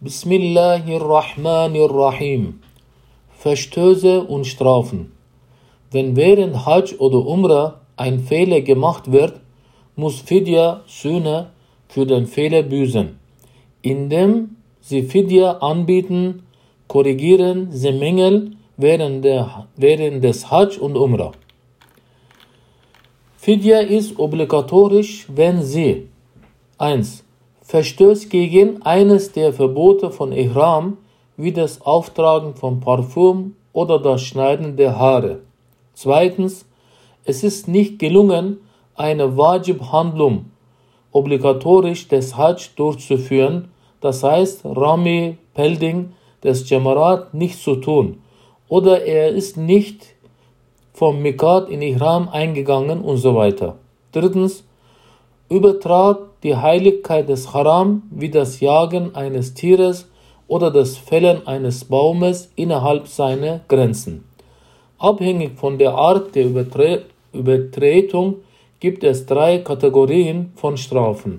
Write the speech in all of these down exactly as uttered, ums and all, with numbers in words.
Bismillahirrahmanirrahim. Verstöße und Strafen. Wenn während Hajj oder Umrah ein Fehler gemacht wird, muss Fidya Sühne für den Fehler büßen. Indem sie Fidya anbieten, korrigieren sie Mängel während, der, während des Hajj und Umrah. Fidya ist obligatorisch, wenn sie eins Verstößt gegen eines der Verbote von Ihram, wie das Auftragen von Parfüm oder das Schneiden der Haare. Zweitens, es ist nicht gelungen, eine Wajib-Handlung obligatorisch des Hajj durchzuführen, das heißt Rami, Pelding des Jamarat nicht zu tun, oder er ist nicht vom Mikat in Ihram eingegangen und so weiter. Drittens, übertrat die Heiligkeit des Haram wie das Jagen eines Tieres oder das Fällen eines Baumes innerhalb seiner Grenzen. Abhängig von der Art der Übertre- Übertretung gibt es drei Kategorien von Strafen.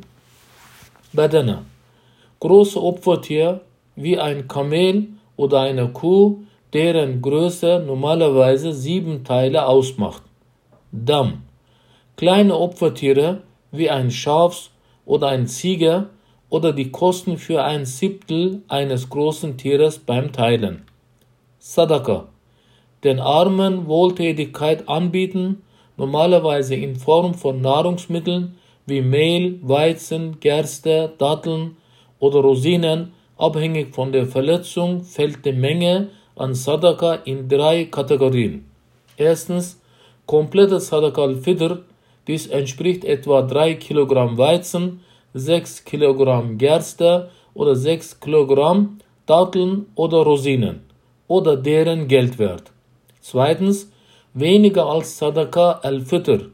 Badana. Große Opfertier wie ein Kamel oder eine Kuh, deren Größe normalerweise sieben Teile ausmacht. Dam. Kleine Opfertiere wie ein Schaf oder ein Ziege oder die Kosten für ein Siebtel eines großen Tieres beim Teilen. Sadaka. Den Armen Wohltätigkeit anbieten, normalerweise in Form von Nahrungsmitteln wie Mehl, Weizen, Gerste, Datteln oder Rosinen. Abhängig von der Verletzung fällt die Menge an Sadaka in drei Kategorien. Erstens, komplette Sadaka al-Fitr. Dies entspricht etwa drei Kilogramm Weizen, sechs Kilogramm Gerste oder sechs Kilogramm Datteln oder Rosinen oder deren Geldwert. Zweitens, weniger als Sadaka al-Fitr.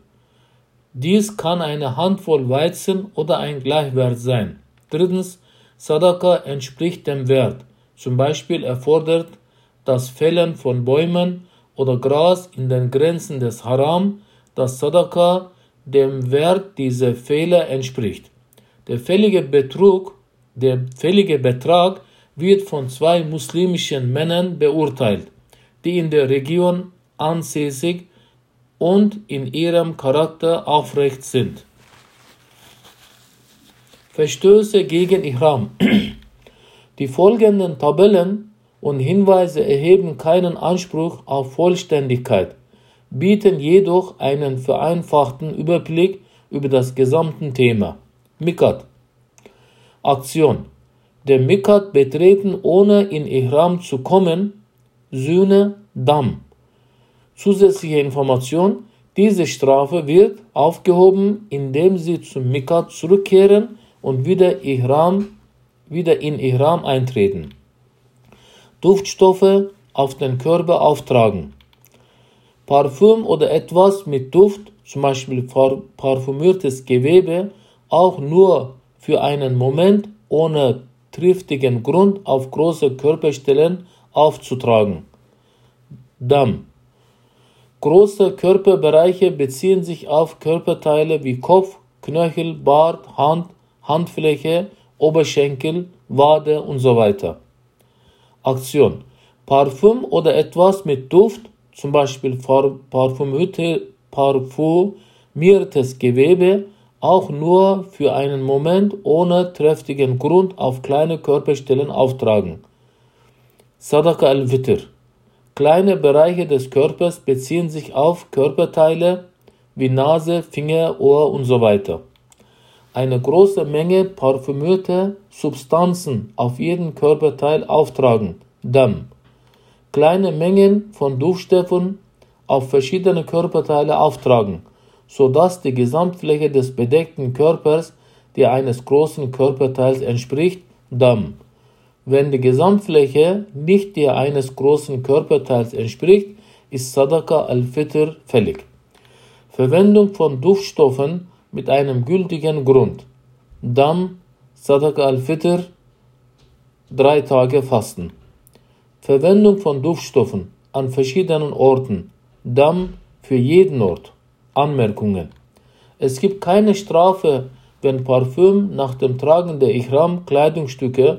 Dies kann eine Handvoll Weizen oder ein Gleichwert sein. Drittens, Sadaka entspricht dem Wert. Zum Beispiel erfordert das Fällen von Bäumen oder Gras in den Grenzen des Haram, dass Sadaka dem Wert dieser Fehler entspricht. Der fällige Betrug, der fällige Betrag wird von zwei muslimischen Männern beurteilt, die in der Region ansässig und in ihrem Charakter aufrecht sind. Verstöße gegen Ihram. Die folgenden Tabellen und Hinweise erheben keinen Anspruch auf Vollständigkeit, bieten jedoch einen vereinfachten Überblick über das gesamte Thema. Mikat. Aktion. Der Mikat betreten, ohne in Ihram zu kommen. Sühne, Dam. Zusätzliche Information. Diese Strafe wird aufgehoben, indem Sie zum Mikat zurückkehren und wieder, Ihram, wieder in Ihram eintreten. Duftstoffe auf den Körper auftragen. Parfüm oder etwas mit Duft, zum Beispiel parfümiertes Gewebe, auch nur für einen Moment ohne triftigen Grund auf große Körperstellen aufzutragen. Dam. Große Körperbereiche beziehen sich auf Körperteile wie Kopf, Knöchel, Bart, Hand, Handfläche, Oberschenkel, Wade und so weiter. Aktion. Parfüm oder etwas mit Duft, zum Beispiel parfümiertes Gewebe, auch nur für einen Moment ohne triftigen Grund auf kleine Körperstellen auftragen. Sadaka al-Fitr. Kleine Bereiche des Körpers beziehen sich auf Körperteile wie Nase, Finger, Ohr und so weiter. Eine große Menge parfümierte Substanzen auf jeden Körperteil auftragen. Dam. Kleine Mengen von Duftstoffen auf verschiedene Körperteile auftragen, sodass die Gesamtfläche des bedeckten Körpers der eines großen Körperteils entspricht. Dam. Wenn die Gesamtfläche nicht der eines großen Körperteils entspricht, ist Sadaka al-Fitr fällig. Verwendung von Duftstoffen mit einem gültigen Grund. Dam, Sadaka al-Fitr, drei Tage Fasten. Verwendung von Duftstoffen an verschiedenen Orten. Dam für jeden Ort. Anmerkungen. Es gibt keine Strafe, wenn Parfüm nach dem Tragen der Ihram Kleidungsstücke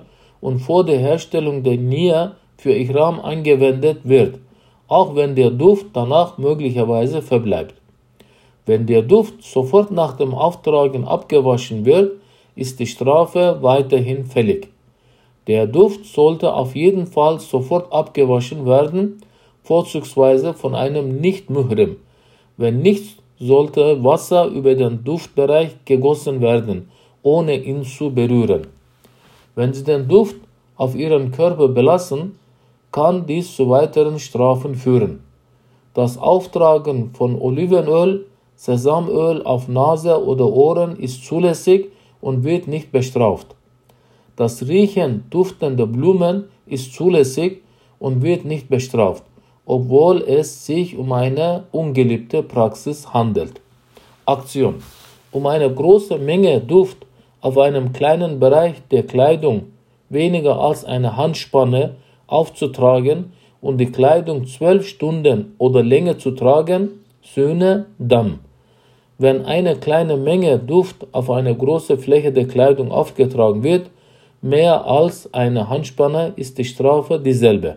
und vor der Herstellung der Nia für Ihram angewendet wird, auch wenn der Duft danach möglicherweise verbleibt. Wenn der Duft sofort nach dem Auftragen abgewaschen wird, ist die Strafe weiterhin fällig. Der Duft sollte auf jeden Fall sofort abgewaschen werden, vorzugsweise von einem Nicht-Muhrim. Wenn nicht, sollte Wasser über den Duftbereich gegossen werden, ohne ihn zu berühren. Wenn Sie den Duft auf Ihren Körper belassen, kann dies zu weiteren Strafen führen. Das Auftragen von Olivenöl, Sesamöl auf Nase oder Ohren ist zulässig und wird nicht bestraft. Das Riechen duftender Blumen ist zulässig und wird nicht bestraft, obwohl es sich um eine ungeliebte Praxis handelt. Aktion: Um eine große Menge Duft auf einem kleinen Bereich der Kleidung, weniger als eine Handspanne, aufzutragen und die Kleidung zwölf Stunden oder länger zu tragen, Sühne Damm. Wenn eine kleine Menge Duft auf eine große Fläche der Kleidung aufgetragen wird, mehr als eine Handspanne, ist die Strafe dieselbe.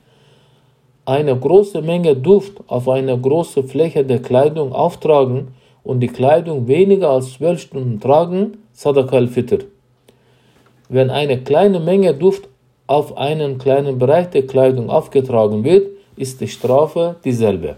Eine große Menge Duft auf eine große Fläche der Kleidung auftragen und die Kleidung weniger als zwölf Stunden tragen, Sadaqa al-Fitr. Wenn eine kleine Menge Duft auf einen kleinen Bereich der Kleidung aufgetragen wird, ist die Strafe dieselbe.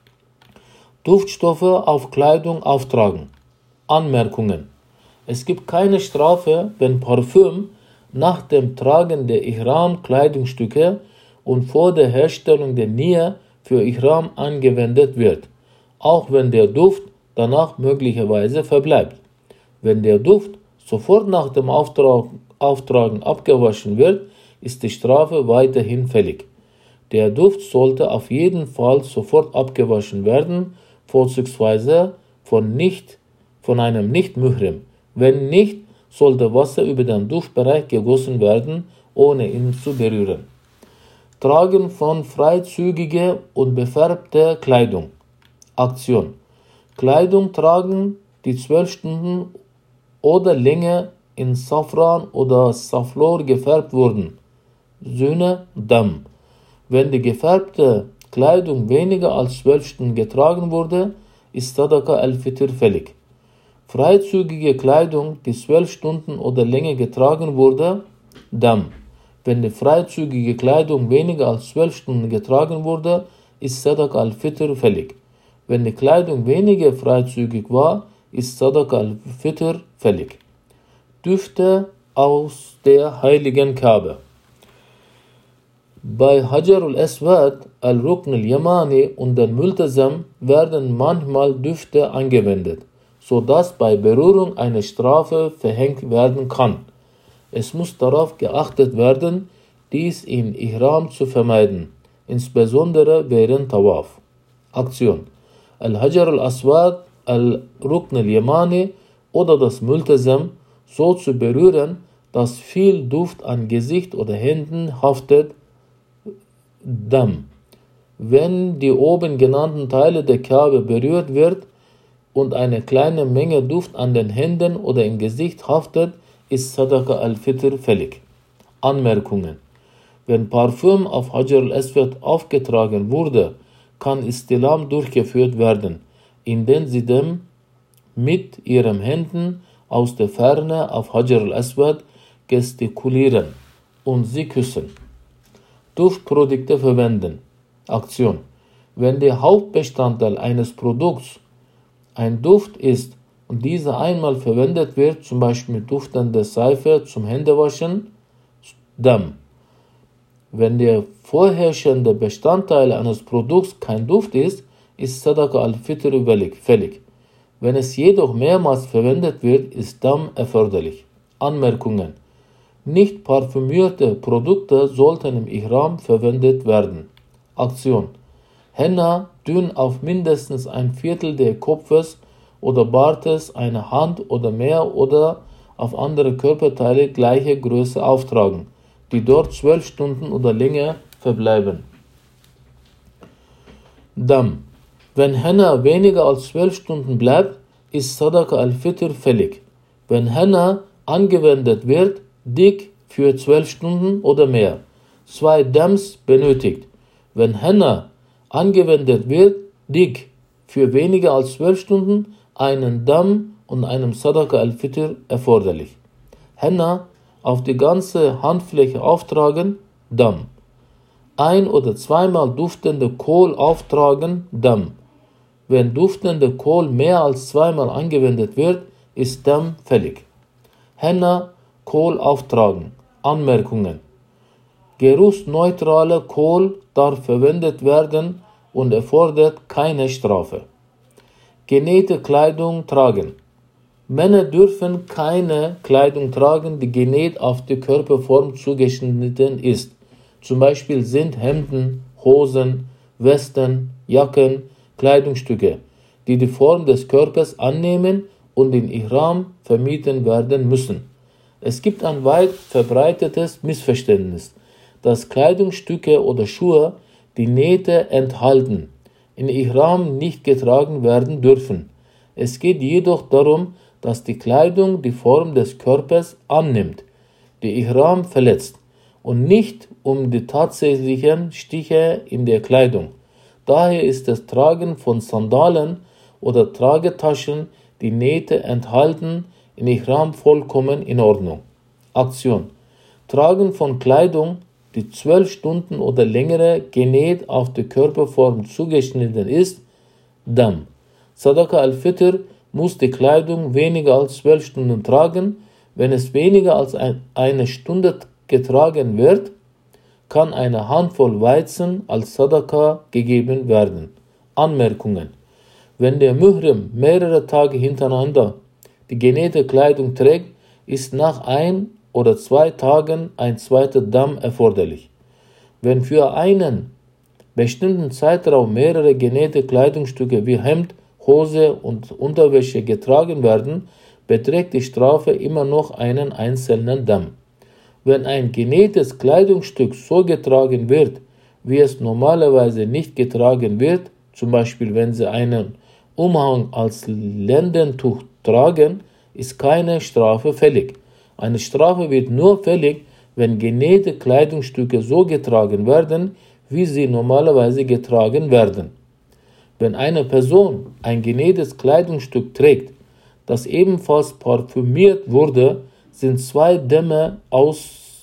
Duftstoffe auf Kleidung auftragen. Anmerkungen: Es gibt keine Strafe, wenn Parfüm nach dem Tragen der Ihram-Kleidungsstücke und vor der Herstellung der Nia für Ihram angewendet wird, auch wenn der Duft danach möglicherweise verbleibt. Wenn der Duft sofort nach dem Auftrag, Auftragen abgewaschen wird, ist die Strafe weiterhin fällig. Der Duft sollte auf jeden Fall sofort abgewaschen werden, vorzugsweise von, nicht, von einem Nicht-Muhrim. Wenn nicht, sollte Wasser über den Duftbereich gegossen werden, ohne ihn zu berühren. Tragen von freizügiger und befärbter Kleidung. Aktion: Kleidung tragen, die zwölf Stunden oder länger in Safran oder Saflor gefärbt wurden, Sühne Damm. Wenn die gefärbte Kleidung weniger als zwölf Stunden getragen wurde, ist Sadaqa al-Fitr fällig. Freizügige Kleidung, die zwölf Stunden oder länger getragen wurde, Damm. Wenn die freizügige Kleidung weniger als zwölf Stunden getragen wurde, ist Sadaqa al-Fitr fällig. Wenn die Kleidung weniger freizügig war, ist Sadaqa al-Fitr fällig. Düfte aus der heiligen Kaaba. Bei Hajar al-Aswad, al-Rukn al-Yamani und der Multazam werden manchmal Düfte angewendet, sodass bei Berührung eine Strafe verhängt werden kann. Es muss darauf geachtet werden, dies in Ihram zu vermeiden, insbesondere während Tawaf. Aktion: Al-Hajar al-Aswad, al-Rukn al-Yamani oder das Multazam so zu berühren, dass viel Duft an Gesicht oder Händen haftet, Damm. Wenn die oben genannten Teile der Kaaba berührt wird und eine kleine Menge Duft an den Händen oder im Gesicht haftet, ist Sadaqa al-Fitr fällig. Anmerkungen: Wenn Parfüm auf Hajar al-Aswad aufgetragen wurde, kann Istilam durchgeführt werden, indem sie dem mit ihren Händen aus der Ferne auf Hajar al-Aswad gestikulieren und sie küssen. Duftprodukte verwenden. Aktion: Wenn der Hauptbestandteil eines Produkts ein Duft ist und dieser einmal verwendet wird, zum Beispiel mit duftender Seife zum Händewaschen, Damm. Wenn der vorherrschende Bestandteil eines Produkts kein Duft ist, ist Sadaqa al-Fitr fällig. Wenn es jedoch mehrmals verwendet wird, ist Damm erforderlich. Anmerkungen: Nicht parfümierte Produkte sollten im Ihram verwendet werden. Aktion: Henna dünn auf mindestens ein Viertel des Kopfes oder Bartes, eine Hand oder mehr oder auf andere Körperteile gleicher Größe auftragen, die dort zwölf Stunden oder länger verbleiben. Damm. Wenn Henna weniger als zwölf Stunden bleibt, ist Sadaqa al-Fitr fällig. Wenn Henna angewendet wird, dick für zwölf Stunden oder mehr, zwei Dams benötigt. Wenn Henna angewendet wird, dick für weniger als zwölf Stunden, einen Damm und einem Sadaqa al-Fitr erforderlich. Henna auf die ganze Handfläche auftragen, Damm. Ein- oder zweimal duftende Kohl auftragen, Damm. Wenn duftende Kohl mehr als zweimal angewendet wird, ist Damm fällig. Henna, Kohl auftragen. Anmerkungen: Geruchsneutraler Kohl darf verwendet werden und erfordert keine Strafe. Genähte Kleidung tragen. Männer dürfen keine Kleidung tragen, die genäht auf die Körperform zugeschnitten ist. Zum Beispiel sind Hemden, Hosen, Westen, Jacken, Kleidungsstücke, die die Form des Körpers annehmen und in Ihram vermieden werden müssen. Es gibt ein weit verbreitetes Missverständnis, dass Kleidungsstücke oder Schuhe, die Nähte enthalten, in Ihram nicht getragen werden dürfen. Es geht jedoch darum, dass die Kleidung die Form des Körpers annimmt, die Ihram verletzt, und nicht um die tatsächlichen Stiche in der Kleidung. Daher ist das Tragen von Sandalen oder Tragetaschen, die Nähte enthalten, in Ihram vollkommen in Ordnung. Aktion: Tragen von Kleidung, die zwölf Stunden oder längere genäht auf die Körperform zugeschnitten ist, Damm. Sadaqa al-Fitr muss die Kleidung weniger als zwölf Stunden tragen. Wenn es weniger als ein, eine Stunde getragen wird, kann eine Handvoll Weizen als Sadaqa gegeben werden. Anmerkungen: Wenn der Muhrim mehrere Tage hintereinander die genähte Kleidung trägt, ist nach ein oder zwei Tagen ein zweiter Damm erforderlich. Wenn für einen bestimmten Zeitraum mehrere genähte Kleidungsstücke wie Hemd, Hose und Unterwäsche getragen werden, beträgt die Strafe immer noch einen einzelnen Damm. Wenn ein genähtes Kleidungsstück so getragen wird, wie es normalerweise nicht getragen wird, zum Beispiel wenn Sie einen Umhang als Lendentuch tragen, ist keine Strafe fällig. Eine Strafe wird nur fällig, wenn genähte Kleidungsstücke so getragen werden, wie sie normalerweise getragen werden. Wenn eine Person ein genähtes Kleidungsstück trägt, das ebenfalls parfümiert wurde, sind zwei Dämme, aus,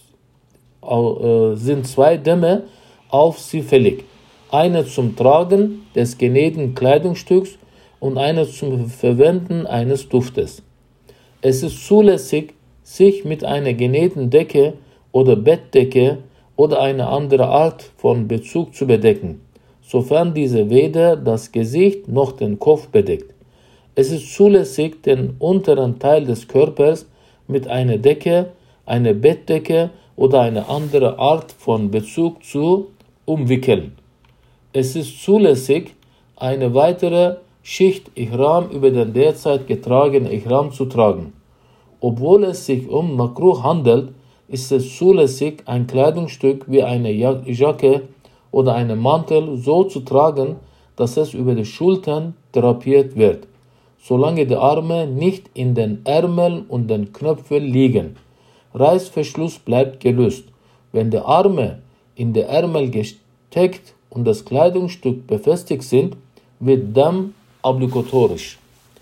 äh, sind zwei Dämme auf sie fällig. Eine zum Tragen des genähten Kleidungsstücks und eine zum Verwenden eines Duftes. Es ist zulässig, sich mit einer genähten Decke oder Bettdecke oder einer anderen Art von Bezug zu bedecken, sofern diese weder das Gesicht noch den Kopf bedeckt. Es ist zulässig, den unteren Teil des Körpers mit einer Decke, einer Bettdecke oder einer anderen Art von Bezug zu umwickeln. Es ist zulässig, eine weitere Schicht Ihram über den derzeit getragenen Ihram zu tragen. Obwohl es sich um Makruh handelt, ist es zulässig, ein Kleidungsstück wie eine Jacke oder einen Mantel so zu tragen, dass es über die Schultern drapiert wird, solange die Arme nicht in den Ärmeln und den Knöpfen liegen. Reißverschluss bleibt gelöst. Wenn die Arme in die Ärmel gesteckt und das Kleidungsstück befestigt sind, wird Damm obligatorisch.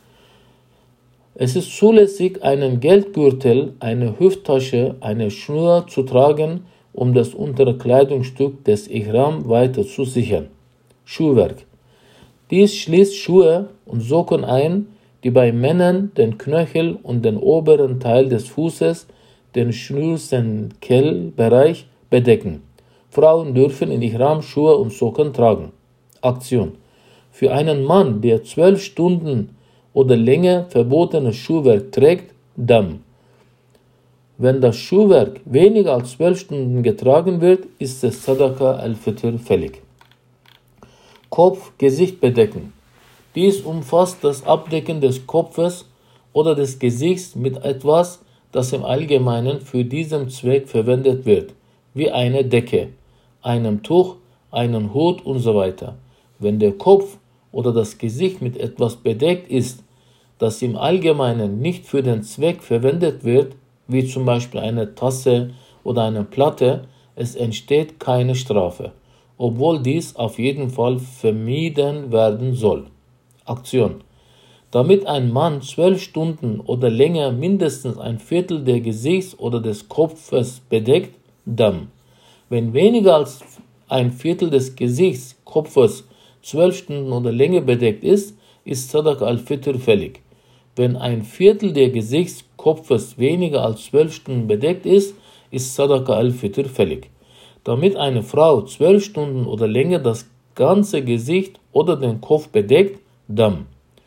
Es ist zulässig, einen Geldgürtel, eine Hüfttasche, eine Schnur zu tragen, um das untere Kleidungsstück des Ihram weiter zu sichern. Schuhwerk. Dies schließt Schuhe und Socken ein, die bei Männern den Knöchel und den oberen Teil des Fußes, den Schnürsenkelbereich, bedecken. Frauen dürfen in Ihram Schuhe und Socken tragen. Aktion: Für einen Mann, der zwölf Stunden oder länger verbotenes Schuhwerk trägt, Damm. Wenn das Schuhwerk weniger als zwölf Stunden getragen wird, ist es Sadaqa al-Fitr fällig. Kopf, Gesicht bedecken. Dies umfasst das Abdecken des Kopfes oder des Gesichts mit etwas, das im Allgemeinen für diesen Zweck verwendet wird, wie eine Decke, einem Tuch, einem Hut und so weiter. Wenn der Kopf oder das Gesicht mit etwas bedeckt ist, das im Allgemeinen nicht für den Zweck verwendet wird, wie zum Beispiel eine Tasse oder eine Platte, es entsteht keine Strafe, obwohl dies auf jeden Fall vermieden werden soll. Aktion: Damit ein Mann zwölf Stunden oder länger mindestens ein Viertel der Gesichts- oder des Kopfes bedeckt, Dam. Wenn weniger als ein Viertel des Gesichts, Kopfes zwölf Stunden oder länger bedeckt ist, ist Sadaqa al-Fitr fällig. Wenn ein Viertel der Gesichts, Kopfes weniger als zwölf Stunden bedeckt ist, ist Sadaqa al-Fitr fällig. Damit eine Frau zwölf Stunden oder länger das ganze Gesicht oder den Kopf bedeckt, Dam.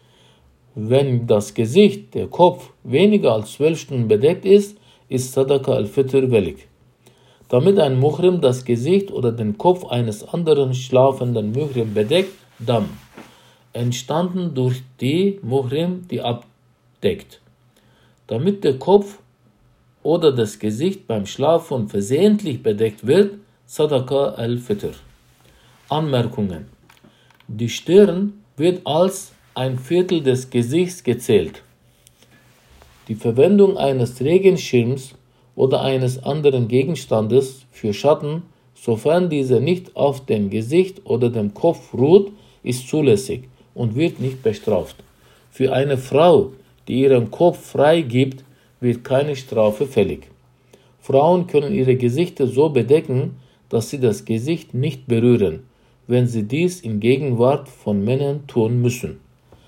Wenn das Gesicht, der Kopf, weniger als zwölf Stunden bedeckt ist, ist Sadaqa al-Fitr fällig. Damit ein Muhrim das Gesicht oder den Kopf eines anderen schlafenden Muhrim bedeckt, Dam. Entstanden durch die Muhrim, die abdeckt. Damit der Kopf oder das Gesicht beim Schlafen versehentlich bedeckt wird, Sadaqa al-Fitr. Anmerkungen: Die Stirn wird als ein Viertel des Gesichts gezählt. Die Verwendung eines Regenschirms oder eines anderen Gegenstandes für Schatten, sofern dieser nicht auf dem Gesicht oder dem Kopf ruht, ist zulässig und wird nicht bestraft. Für eine Frau, die ihren Kopf frei gibt, wird keine Strafe fällig. Frauen können ihre Gesichter so bedecken, dass sie das Gesicht nicht berühren, wenn sie dies in Gegenwart von Männern tun müssen.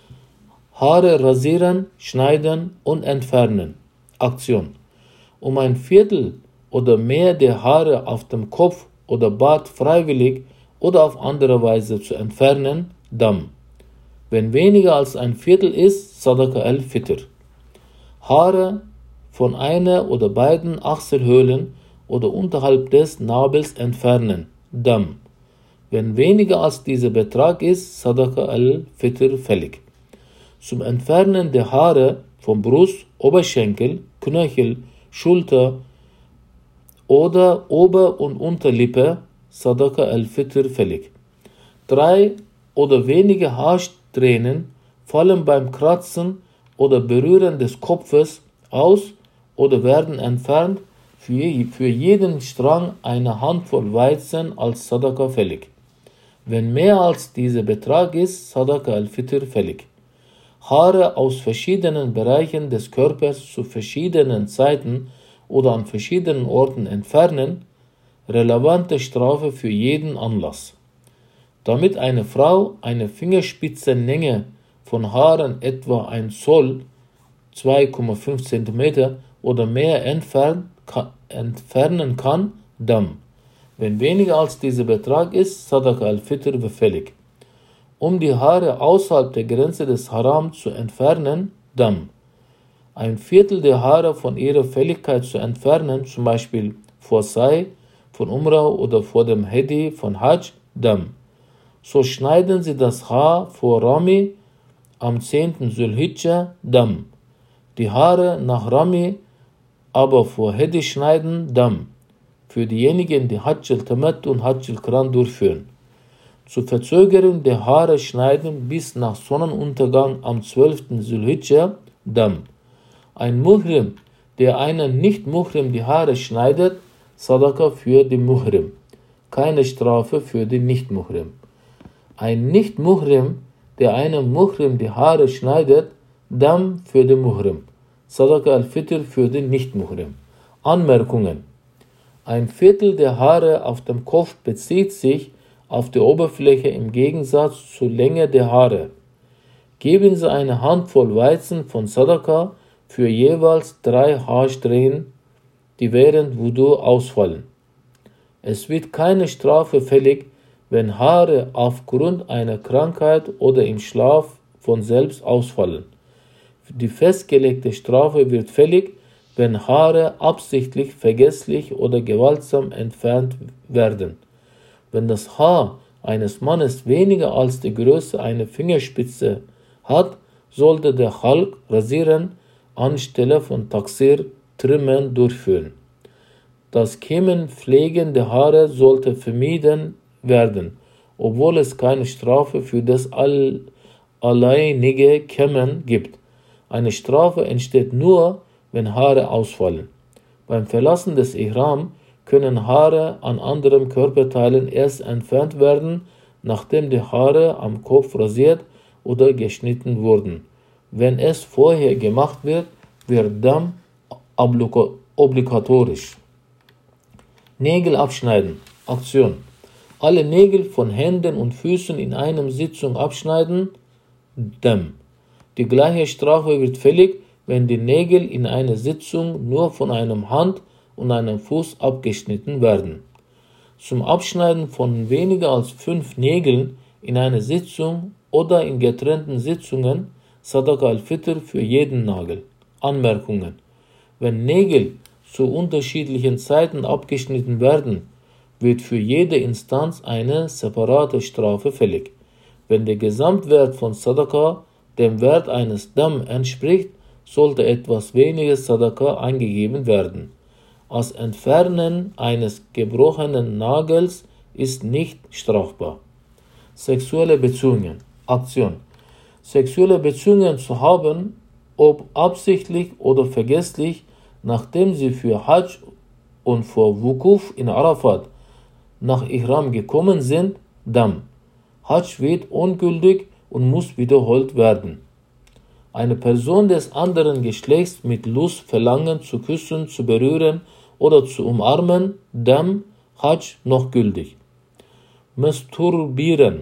Haare rasieren, schneiden und entfernen. Aktion: Um ein Viertel oder mehr der Haare auf dem Kopf oder Bart freiwillig oder auf andere Weise zu entfernen, Dam. Wenn weniger als ein Viertel ist, Sadaqa al-Fitr. Haare von einer oder beiden Achselhöhlen oder unterhalb des Nabels entfernen, Dam. Wenn weniger als dieser Betrag ist, Sadaqa al-Fitr fällig. Zum Entfernen der Haare von Brust, Oberschenkel, Knöchel, Schulter oder Ober- und Unterlippe, Sadaqa al-Fitr fällig. Drei oder weniger Haarsträhnen fallen beim Kratzen oder Berühren des Kopfes aus oder werden entfernt, für, für jeden Strang eine Handvoll Weizen als Sadaqa fällig. Wenn mehr als dieser Betrag ist, Sadaqa al-Fitr fällig. Haare aus verschiedenen Bereichen des Körpers zu verschiedenen Zeiten oder an verschiedenen Orten entfernen, relevante Strafe für jeden Anlass. Damit eine Frau eine Fingerspitzennlänge von Haaren etwa ein Zoll, zwei Komma fünf Zentimeter oder mehr entfernen kann, entfernen kann, Dam. Wenn weniger als dieser Betrag ist, Sadaqa al-Fitr fällig. Um die Haare außerhalb der Grenze des Haram zu entfernen, Dam. Ein Viertel der Haare von ihrer Fälligkeit zu entfernen, zum Beispiel vor Sai von Umrah oder vor dem Hedi von Hajj, Dam. So schneiden sie das Haar vor Rami am zehnten Zulhijjah, Dam. Die Haare nach Rami aber vor Hedi schneiden, Dam. Für diejenigen, die Hajj al-Tamattu und Hajj al-Qiran durchführen. Zur Verzögerung der Haare schneiden bis nach Sonnenuntergang am zwölften Zulhijjah, Dam. Ein Muhrim, der einen Nicht-Muhrim die Haare schneidet, Sadaqa für den Muhrim. Keine Strafe für den Nicht-Muhrim. Ein Nicht-Muhrim, der einem Muhrim die Haare schneidet, Dam für den Muhrim. Sadaqa al-Fitr für den Nicht-Muhrim. Anmerkungen: Ein Viertel der Haare auf dem Kopf bezieht sich auf die Oberfläche im Gegensatz zur Länge der Haare. Geben Sie eine Handvoll Weizen von Sadaqa für jeweils drei Haarsträhnen, die während Wudu ausfallen. Es wird keine Strafe fällig, wenn Haare aufgrund einer Krankheit oder im Schlaf von selbst ausfallen. Die festgelegte Strafe wird fällig, wenn Haare absichtlich, vergesslich oder gewaltsam entfernt werden. Wenn das Haar eines Mannes weniger als die Größe einer Fingerspitze hat, sollte der Chalq rasieren anstelle von Taksir Trimmen durchführen. Das Kämmen, Pflegen der Haare sollte vermieden werden, obwohl es keine Strafe für das all alleinige Kämmen gibt. Eine Strafe entsteht nur, wenn Haare ausfallen. Beim Verlassen des Ihram können Haare an anderen Körperteilen erst entfernt werden, nachdem die Haare am Kopf rasiert oder geschnitten wurden. Wenn es vorher gemacht wird, wird Damm obligatorisch. Nägel abschneiden. Aktion. Alle Nägel von Händen und Füßen in einer Sitzung abschneiden. Damm. Die gleiche Strafe wird fällig, wenn die Nägel in einer Sitzung nur von einer Hand und einem Fuß abgeschnitten werden. Zum Abschneiden von weniger als fünf Nägeln in einer Sitzung oder in getrennten Sitzungen Sadaqa al-Fitr für jeden Nagel. Anmerkungen. Wenn Nägel zu unterschiedlichen Zeiten abgeschnitten werden, wird für jede Instanz eine separate Strafe fällig. Wenn der Gesamtwert von Sadaqa dem Wert eines Damm entspricht, sollte etwas weniger Sadaqa eingegeben werden. Das Entfernen eines gebrochenen Nagels ist nicht strafbar. Sexuelle Beziehungen. Aktion. Sexuelle Beziehungen zu haben, ob absichtlich oder vergesslich, nachdem sie für Hajj und vor Wukuf in Arafat nach Ihram gekommen sind, Damm. Hajj wird ungültig und muss wiederholt werden. Eine Person des anderen Geschlechts mit Lust, Verlangen zu küssen, zu berühren oder zu umarmen, Damm, Hajj noch gültig. Masturbieren,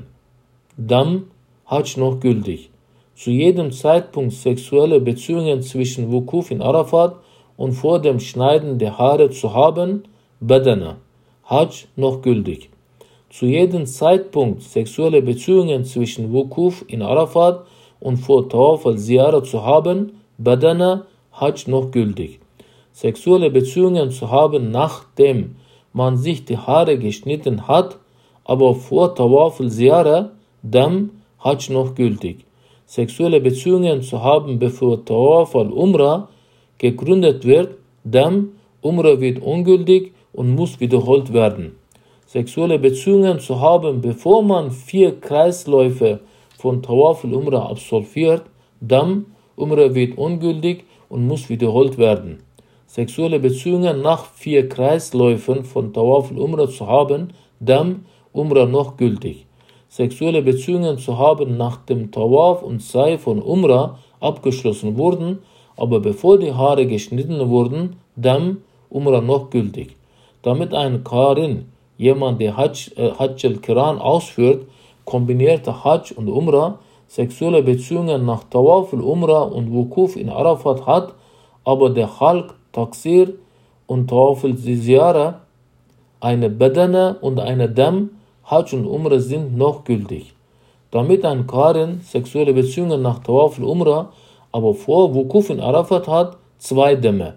Damm, Hajj noch gültig. Zu jedem Zeitpunkt sexuelle Beziehungen zwischen Wukuf in Arafat und vor dem Schneiden der Haare zu haben, Badana, Hajj noch gültig. Zu jedem Zeitpunkt sexuelle Beziehungen zwischen Wukuf in Arafat und vor Tawaf al-Ziyara zu haben, Badana, Hajj noch gültig. Sexuelle Beziehungen zu haben, nachdem man sich die Haare geschnitten hat, aber vor Tawaf al-Ziyara, Damm, Hajj noch gültig. Sexuelle Beziehungen zu haben, bevor Tawaf al-Umrah gegründet wird, Damm, Umrah wird ungültig und muss wiederholt werden. Sexuelle Beziehungen zu haben, bevor man vier Kreisläufe von Tawaf al-Umrah absolviert, Damm, Umrah wird ungültig und muss wiederholt werden. Sexuelle Beziehungen nach vier Kreisläufen von Tawaf al-Umrah zu haben, Damm, Umrah noch gültig. Sexuelle Beziehungen zu haben, nach dem Tawaf und Sa'i von Umrah abgeschlossen wurden, aber bevor die Haare geschnitten wurden, Damm, Umrah noch gültig. Damit ein Qarin, jemand der Hajj, äh, Hajj al-Qiran ausführt, kombinierte Hajj und Umrah, sexuelle Beziehungen nach Tawaf al-Umrah und Wukuf in Arafat hat, aber der Halq, Taksir und Tawaf al-Ziyara, eine Badana und eine Damm, Hajj und Umrah sind noch gültig. Damit ein Qarin sexuelle Beziehungen nach Tawaf al-Umrah, aber vor Wukuf in Arafat hat, zwei Dämme.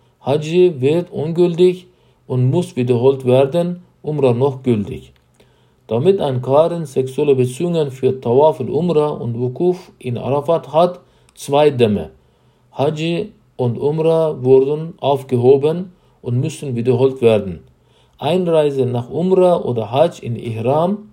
Hajj wird ungültig und muss wiederholt werden, Umrah noch gültig. Damit ein Qarin sexuelle Beziehungen für Tawaf al-Umrah und Wukuf in Arafat hat, zwei Dämme. Hajj und Umrah wurden aufgehoben und müssen wiederholt werden. Einreise nach Umrah oder Hajj in Ihram,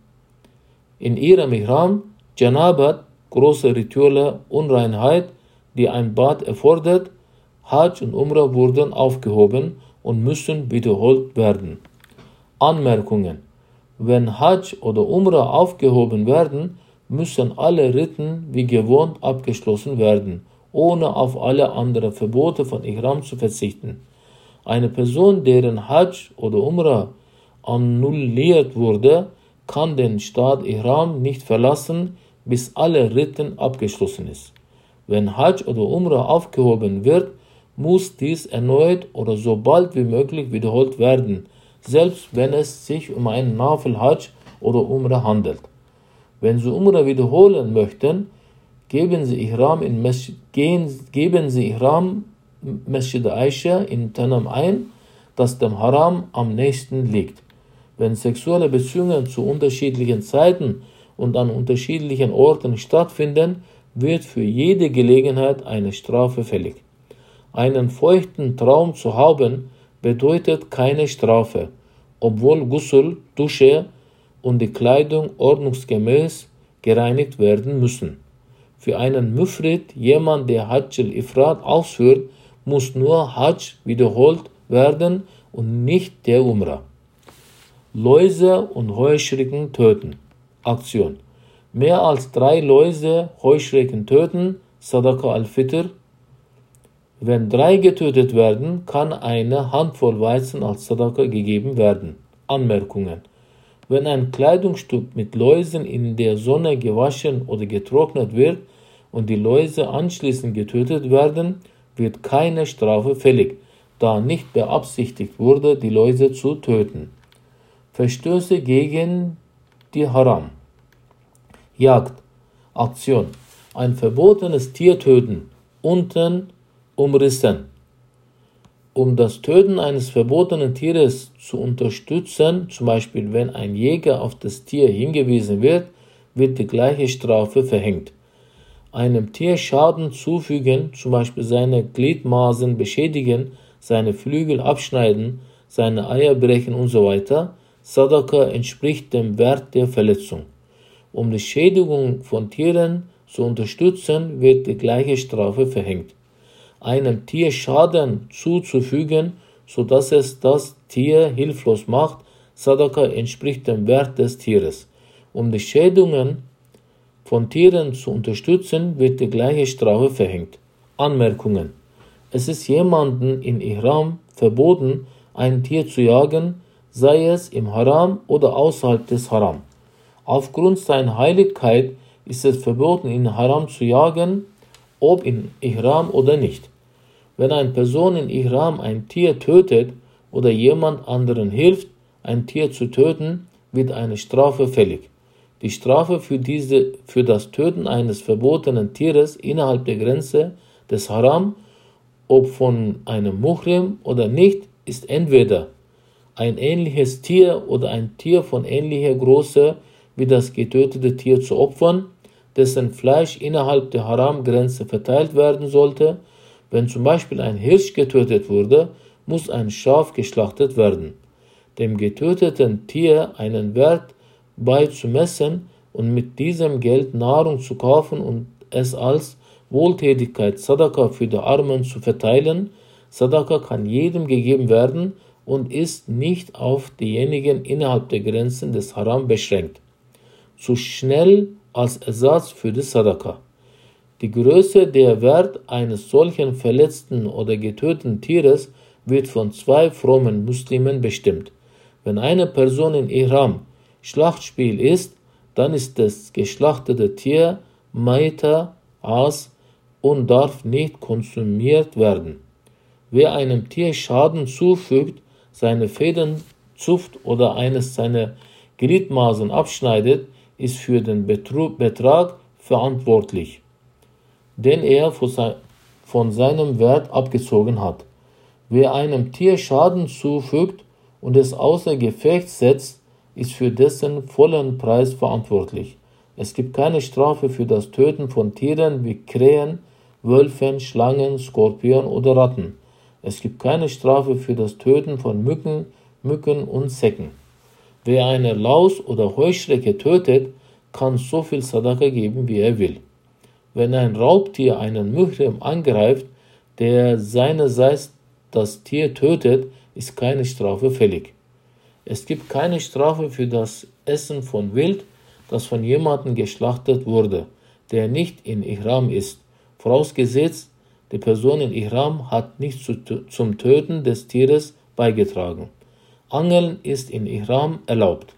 in ihrem Ihram, Janabat, große rituelle Unreinheit, die ein Bad erfordert, Hajj und Umrah wurden aufgehoben und müssen wiederholt werden. Anmerkungen. Wenn Hajj oder Umrah aufgehoben werden, müssen alle Riten wie gewohnt abgeschlossen werden, ohne auf alle anderen Verbote von Ihram zu verzichten. Eine Person, deren Hajj oder Umrah annulliert wurde, kann den Staat Ihram nicht verlassen, bis alle Riten abgeschlossen ist. Wenn Hajj oder Umrah aufgehoben wird, muss dies erneut oder so bald wie möglich wiederholt werden, selbst wenn es sich um einen Nafil Hajj oder Umrah handelt. Wenn Sie Umrah wiederholen möchten, geben Sie Ihram in Masjid, gehen, geben Sie Ihram Masjid Aisha in Tanam ein, das dem Haram am nächsten liegt. Wenn sexuelle Beziehungen zu unterschiedlichen Zeiten und an unterschiedlichen Orten stattfinden, wird für jede Gelegenheit eine Strafe fällig. Einen feuchten Traum zu haben, bedeutet keine Strafe, obwohl Ghusl, Dusche und die Kleidung ordnungsgemäß gereinigt werden müssen. Für einen Mufrid, jemand der Hajj al-Ifrat ausführt, muss nur Hajj wiederholt werden und nicht der Umrah. Läuse und Heuschrecken töten. Aktion. Mehr als drei Läuse, Heuschrecken töten, Sadaqa al-Fitr. Wenn drei getötet werden, kann eine Handvoll Weizen als Sadaqa gegeben werden. Anmerkungen. Wenn ein Kleidungsstück mit Läusen in der Sonne gewaschen oder getrocknet wird und die Läuse anschließend getötet werden, wird keine Strafe fällig, da nicht beabsichtigt wurde, die Läuse zu töten. Verstöße gegen die Haram. Jagd. Aktion. Ein verbotenes Tier töten. Unten umrissen. Um das Töten eines verbotenen Tieres zu unterstützen, zum Beispiel wenn ein Jäger auf das Tier hingewiesen wird, wird die gleiche Strafe verhängt. Einem Tier Schaden zufügen, zum Beispiel seine Gliedmaßen beschädigen, seine Flügel abschneiden, seine Eier brechen usw. Sadaqa entspricht dem Wert der Verletzung. Um die Schädigung von Tieren zu unterstützen, wird die gleiche Strafe verhängt. Einem Tier Schaden zuzufügen, sodass es das Tier hilflos macht, Sadaqa entspricht dem Wert des Tieres. Um die Schädigungen von Tieren zu unterstützen, wird die gleiche Strafe verhängt. Anmerkungen. Es ist jemandem in Ihram verboten, ein Tier zu jagen, sei es im Haram oder außerhalb des Haram. Aufgrund seiner Heiligkeit ist es verboten, in Haram zu jagen, ob in Ihram oder nicht. Wenn eine Person in Ihram ein Tier tötet oder jemand anderen hilft, ein Tier zu töten, wird eine Strafe fällig. Die Strafe für, diese, für das Töten eines verbotenen Tieres innerhalb der Grenze des Haram, ob von einem Muhrim oder nicht, ist entweder ein ähnliches Tier oder ein Tier von ähnlicher Größe wie das getötete Tier zu opfern, dessen Fleisch innerhalb der Haram-Grenze verteilt werden sollte. Wenn zum Beispiel ein Hirsch getötet wurde, muss ein Schaf geschlachtet werden. Dem getöteten Tier einen Wert beizumessen und mit diesem Geld Nahrung zu kaufen und es als Wohltätigkeit Sadaqa für die Armen zu verteilen. Sadaqa kann jedem gegeben werden und ist nicht auf diejenigen innerhalb der Grenzen des Haram beschränkt. Zu schnell als Ersatz für die Sadaqa. Die Größe der Wert eines solchen verletzten oder getöteten Tieres wird von zwei frommen Muslimen bestimmt. Wenn eine Person in Ihram Schlachtspiel ist, dann ist das geschlachtete Tier Maita, Aas und darf nicht konsumiert werden. Wer einem Tier Schaden zufügt, seine Federn zupft oder eines seiner Gliedmaßen abschneidet, ist für den Betrag verantwortlich, den er von seinem Wert abgezogen hat. Wer einem Tier Schaden zufügt und es außer Gefecht setzt, ist für dessen vollen Preis verantwortlich. Es gibt keine Strafe für das Töten von Tieren wie Krähen, Wölfen, Schlangen, Skorpionen oder Ratten. Es gibt keine Strafe für das Töten von Mücken, Mücken und Zecken. Wer eine Laus oder Heuschrecke tötet, kann so viel Sadaqa geben, wie er will. Wenn ein Raubtier einen Muhrim angreift, der seinerseits das Tier tötet, ist keine Strafe fällig. Es gibt keine Strafe für das Essen von Wild, das von jemandem geschlachtet wurde, der nicht in Ihram ist, vorausgesetzt, die Person in Ihram hat nicht zu, zum Töten des Tieres beigetragen. Angeln ist in Ihram erlaubt.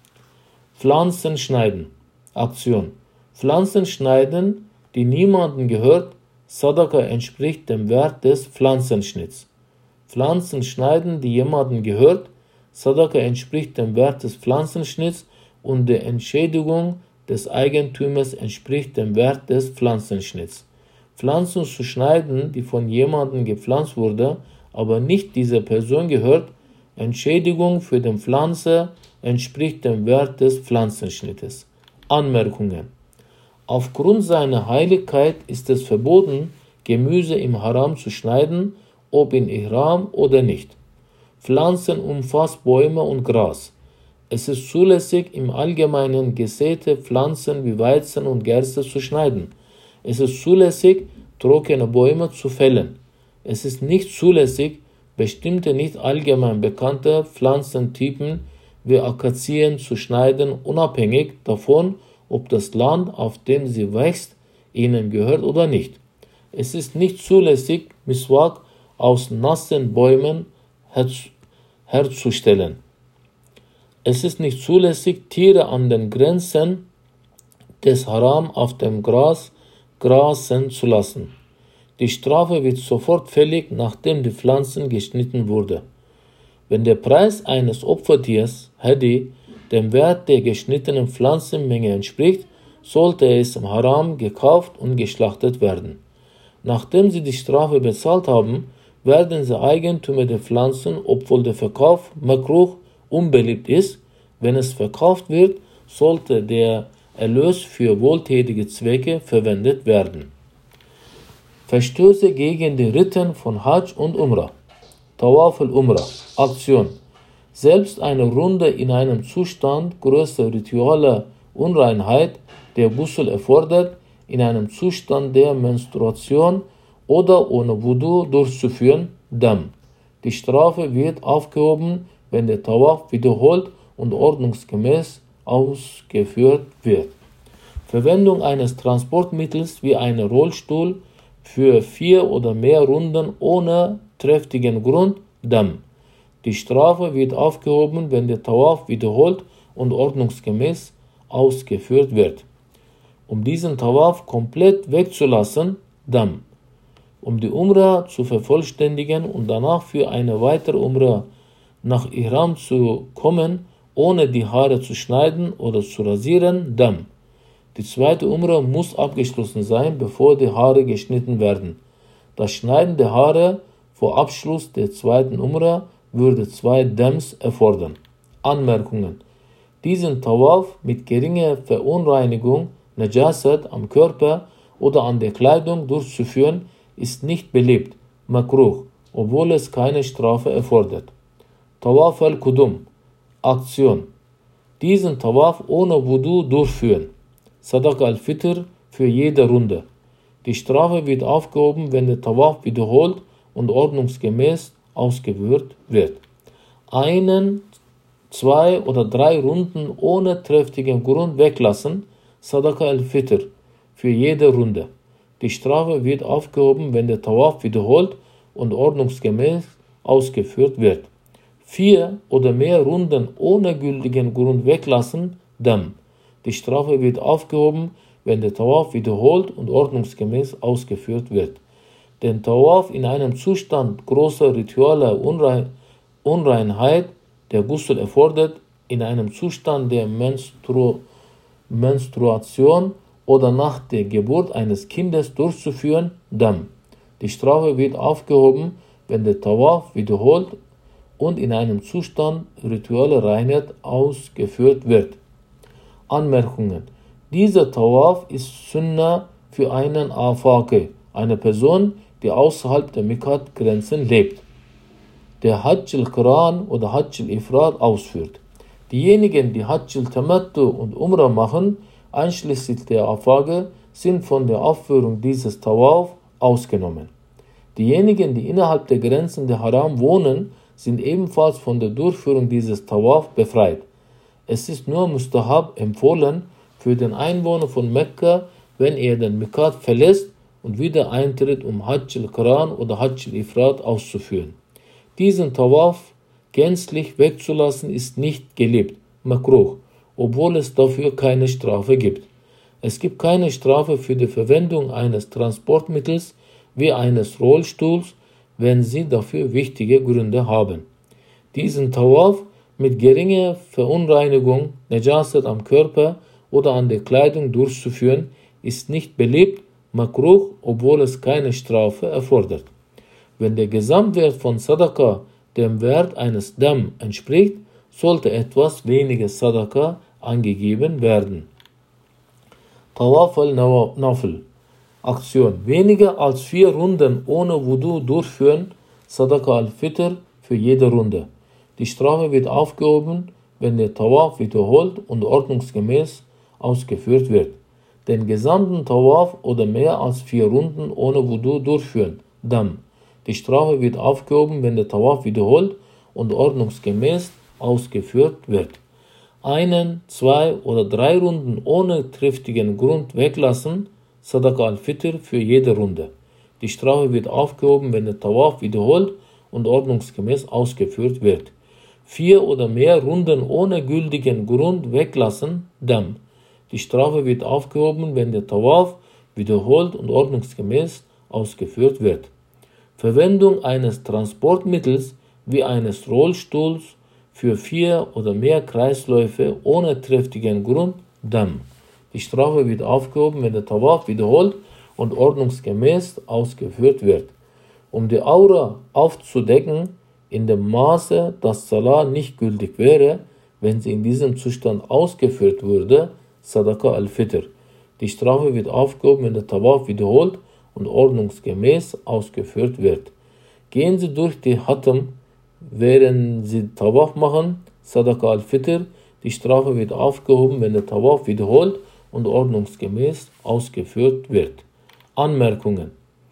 Pflanzen schneiden. Aktion. Pflanzen schneiden, die niemandem gehört, Sadaqa entspricht dem Wert des Pflanzenschnitts. Pflanzen schneiden, die jemandem gehört, Sadaqa entspricht dem Wert des Pflanzenschnitts und der Entschädigung des Eigentümers entspricht dem Wert des Pflanzenschnitts. Pflanzen zu schneiden, die von jemandem gepflanzt wurde, aber nicht dieser Person gehört, Entschädigung für die Pflanze entspricht dem Wert des Pflanzenschnittes. Anmerkungen. Aufgrund seiner Heiligkeit ist es verboten, Gemüse im Haram zu schneiden, ob in Ihram oder nicht. Pflanzen umfasst Bäume und Gras. Es ist zulässig, im Allgemeinen gesäte Pflanzen wie Weizen und Gerste zu schneiden. Es ist zulässig, trockene Bäume zu fällen. Es ist nicht zulässig, bestimmte nicht allgemein bekannte Pflanzentypen wie Akazien zu schneiden, unabhängig davon, ob das Land, auf dem sie wächst, ihnen gehört oder nicht. Es ist nicht zulässig, Miswak aus nassen Bäumen herzustellen. Es ist nicht zulässig, Tiere an den Grenzen des Haram auf dem Gras grasen zu lassen. Die Strafe wird sofort fällig, nachdem die Pflanzen geschnitten wurde. Wenn der Preis eines Opfertiers, Hadi, dem Wert der geschnittenen Pflanzenmenge entspricht, sollte es im Haram gekauft und geschlachtet werden. Nachdem sie die Strafe bezahlt haben, werden sie Eigentümer der Pflanzen, obwohl der Verkauf makruh unbeliebt ist. Wenn es verkauft wird, sollte der Erlös für wohltätige Zwecke verwendet werden. Verstöße gegen die Riten von Hajj und Umrah. Tawaf al-Umrah. Aktion. Selbst eine Runde in einem Zustand größer ritueller Unreinheit, der Ghusl erfordert, in einem Zustand der Menstruation oder ohne Wudu durchzuführen, Dam. Die Strafe wird aufgehoben, wenn der Tawaf wiederholt und ordnungsgemäß ausgeführt wird. Verwendung eines Transportmittels wie einen Rollstuhl für vier oder mehr Runden ohne triftigen Grund, Dam. Die Strafe wird aufgehoben, wenn der Tawaf wiederholt und ordnungsgemäß ausgeführt wird. Um diesen Tawaf komplett wegzulassen, Dam. Um die Umrah zu vervollständigen und danach für eine weitere Umrah nach Ihram zu kommen, ohne die Haare zu schneiden oder zu rasieren, Dam. Die zweite Umrah muss abgeschlossen sein, bevor die Haare geschnitten werden. Das Schneiden der Haare vor Abschluss der zweiten Umrah würde zwei Dams erfordern. Anmerkungen: Diesen Tawaf mit geringer Verunreinigung, Najasat am Körper oder an der Kleidung durchzuführen, ist nicht beliebt, makruh, obwohl es keine Strafe erfordert. Tawaf al-Qudum. Aktion. Diesen Tawaf ohne Wudu durchführen. Sadaqa al-Fitr für jede Runde. Die Strafe wird aufgehoben, wenn der Tawaf wiederholt und ordnungsgemäß ausgeführt wird. Einen, zwei oder drei Runden ohne triftigen Grund weglassen, Sadaqa al-Fitr für jede Runde. Die Strafe wird aufgehoben, wenn der Tawaf wiederholt und ordnungsgemäß ausgeführt wird. Vier oder mehr Runden ohne gültigen Grund weglassen, Dam. Die Strafe wird aufgehoben, wenn der Tawaf wiederholt und ordnungsgemäß ausgeführt wird. Den Tawaf in einem Zustand großer ritueller Unrein Unreinheit, der Ghusl erfordert, in einem Zustand der Menstru Menstruation oder nach der Geburt eines Kindes durchzuführen, Dam. Die Strafe wird aufgehoben, wenn der Tawaf wiederholt und in einem Zustand ritueller Reinheit ausgeführt wird. Anmerkungen: Dieser Tawaf ist Sunnah für einen Afaqi, eine Person, die außerhalb der Miqat-Grenzen lebt, der Hajj al-Qiran oder Hajj al-Ifrad ausführt. Diejenigen, die Hajj al-Tamattu und Umrah machen, einschließlich der Afaqi, sind von der Aufführung dieses Tawaf ausgenommen. Diejenigen, die innerhalb der Grenzen der Haram wohnen, sind ebenfalls von der Durchführung dieses Tawaf befreit. Es ist nur Mustahab empfohlen für den Einwohner von Mekka, wenn er den Miqat verlässt und wieder eintritt, um Hajj al-Qiran oder Hajj al-Ifrad auszuführen. Diesen Tawaf gänzlich wegzulassen ist nicht geliebt, makruh, obwohl es dafür keine Strafe gibt. Es gibt keine Strafe für die Verwendung eines Transportmittels wie eines Rollstuhls, wenn sie dafür wichtige Gründe haben. Diesen Tawaf mit geringer Verunreinigung, Najasat am Körper oder an der Kleidung durchzuführen, ist nicht beliebt, makruh, obwohl es keine Strafe erfordert. Wenn der Gesamtwert von Sadaqa dem Wert eines Dam entspricht, sollte etwas weniger Sadaqa angegeben werden. Tawaf al-Nafl. Aktion. Weniger als vier Runden ohne Wudu durchführen, Sadaqa al-Fitr für jede Runde. Die Strafe wird aufgehoben, wenn der Tawaf wiederholt und ordnungsgemäß ausgeführt wird. Den gesamten Tawaf oder mehr als vier Runden ohne Wudu durchführen, Dam. Die Strafe wird aufgehoben, wenn der Tawaf wiederholt und ordnungsgemäß ausgeführt wird. Einen, zwei oder drei Runden ohne triftigen Grund weglassen, Sadaqa al-Fitr für jede Runde. Die Strafe wird aufgehoben, wenn der Tawaf wiederholt und ordnungsgemäß ausgeführt wird. Vier oder mehr Runden ohne gültigen Grund weglassen, Dam. Die Strafe wird aufgehoben, wenn der Tawaf wiederholt und ordnungsgemäß ausgeführt wird. Verwendung eines Transportmittels wie eines Rollstuhls für vier oder mehr Kreisläufe ohne triftigen Grund, Dam. Die Strafe wird aufgehoben, wenn der Tawaf wiederholt und ordnungsgemäß ausgeführt wird. Um die Aura aufzudecken, in dem Maße, dass Salah nicht gültig wäre, wenn sie in diesem Zustand ausgeführt würde, Sadaqa al-Fitr. Die Strafe wird aufgehoben, wenn der Tawaf wiederholt und ordnungsgemäß ausgeführt wird. Gehen Sie durch die Hatam, während Sie Tawaf machen, Sadaqa al-Fitr. Die Strafe wird aufgehoben, wenn der Tawaf wiederholt und ordnungsgemäß ausgeführt wird. Anmerkungen: